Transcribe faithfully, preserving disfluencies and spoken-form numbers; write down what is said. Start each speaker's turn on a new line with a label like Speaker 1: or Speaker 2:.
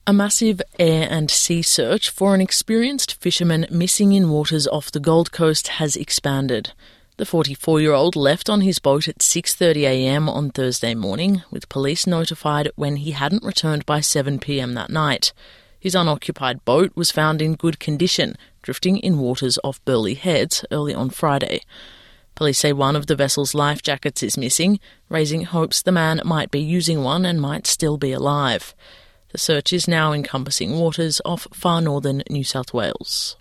Speaker 1: A massive air and sea search for an experienced fisherman missing in waters off the Gold Coast has expanded. The forty-four-year-old left on his boat at six thirty a m on Thursday morning, with police notified when he hadn't returned by seven p m that night. His unoccupied boat was found in good condition, drifting in waters off Burleigh Heads early on Friday. Police say one of the vessel's life jackets is missing, raising hopes the man might be using one and might still be alive. The search is now encompassing waters off far northern New South Wales.